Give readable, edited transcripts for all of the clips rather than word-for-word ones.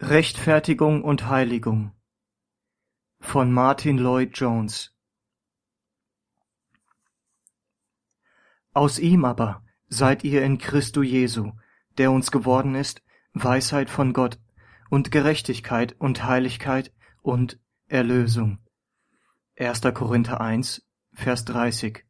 Rechtfertigung und Heiligung von Martyn Lloyd-Jones. Aus ihm aber seid ihr in Christo Jesu, der uns geworden ist, Weisheit von Gott und Gerechtigkeit und Heiligkeit und Erlösung. 1. Korinther 1, Vers 30.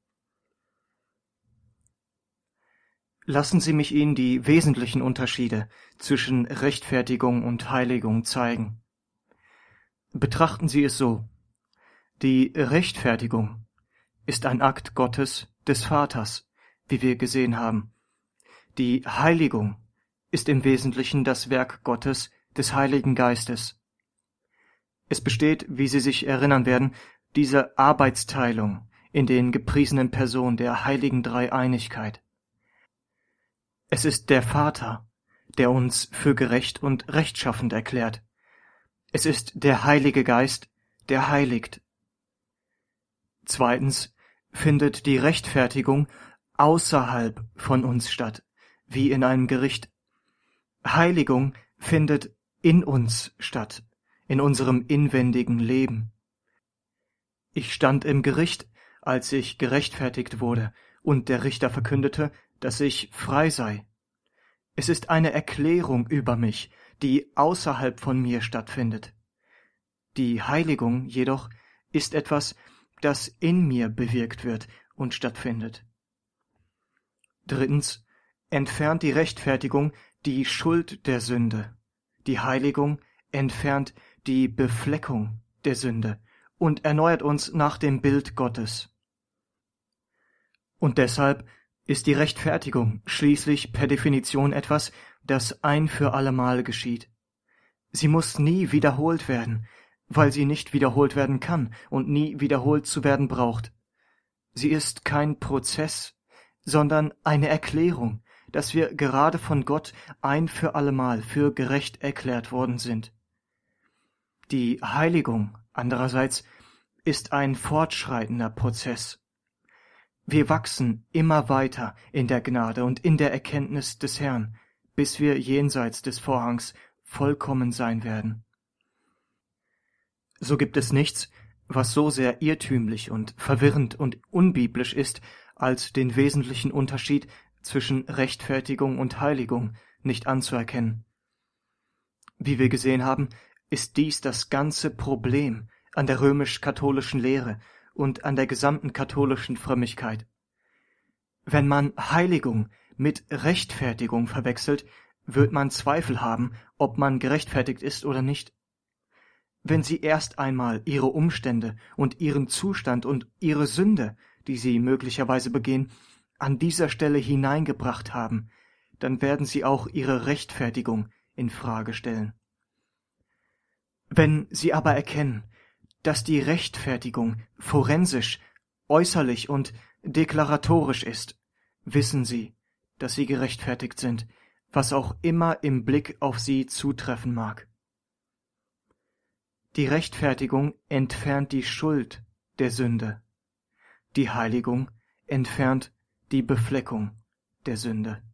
Lassen Sie mich Ihnen die wesentlichen Unterschiede zwischen Rechtfertigung und Heiligung zeigen. Betrachten Sie es so: Die Rechtfertigung ist ein Akt Gottes, des Vaters, wie wir gesehen haben. Die Heiligung ist im Wesentlichen das Werk Gottes, des Heiligen Geistes. Es besteht, wie Sie sich erinnern werden, diese Arbeitsteilung in den gepriesenen Personen der heiligen Dreieinigkeit. Es ist der Vater, der uns für gerecht und rechtschaffend erklärt. Es ist der Heilige Geist, der heiligt. Zweitens findet die Rechtfertigung außerhalb von uns statt, wie in einem Gericht. Heiligung findet in uns statt, in unserem inwendigen Leben. Ich stand im Gericht, als ich gerechtfertigt wurde, und der Richter verkündete, dass ich frei sei. Es ist eine Erklärung über mich, die außerhalb von mir stattfindet. Die Heiligung jedoch ist etwas, das in mir bewirkt wird und stattfindet. Drittens entfernt die Rechtfertigung die Schuld der Sünde. Die Heiligung entfernt die Befleckung der Sünde und erneuert uns nach dem Bild Gottes. Und deshalb ist die Rechtfertigung schließlich per Definition etwas, das ein für allemal geschieht. Sie muss nie wiederholt werden, weil sie nicht wiederholt werden kann und nie wiederholt zu werden braucht. Sie ist kein Prozess, sondern eine Erklärung, dass wir gerade von Gott ein für allemal für gerecht erklärt worden sind. Die Heiligung andererseits ist ein fortschreitender Prozess. Wir wachsen immer weiter in der Gnade und in der Erkenntnis des Herrn, bis wir jenseits des Vorhangs vollkommen sein werden. So gibt es nichts, was so sehr irrtümlich und verwirrend und unbiblisch ist, als den wesentlichen Unterschied zwischen Rechtfertigung und Heiligung nicht anzuerkennen. Wie wir gesehen haben, ist dies das ganze Problem an der römisch-katholischen Lehre und an der gesamten katholischen Frömmigkeit. Wenn man Heiligung mit Rechtfertigung verwechselt, wird man Zweifel haben, ob man gerechtfertigt ist oder nicht. Wenn Sie erst einmal Ihre Umstände und Ihren Zustand und Ihre Sünde, die Sie möglicherweise begehen, an dieser Stelle hineingebracht haben, dann werden Sie auch Ihre Rechtfertigung in Frage stellen. Wenn Sie aber erkennen, dass die Rechtfertigung forensisch, äußerlich und deklaratorisch ist, wissen Sie, dass Sie gerechtfertigt sind, was auch immer im Blick auf Sie zutreffen mag. Die Rechtfertigung entfernt die Schuld der Sünde. Die Heiligung entfernt die Befleckung der Sünde.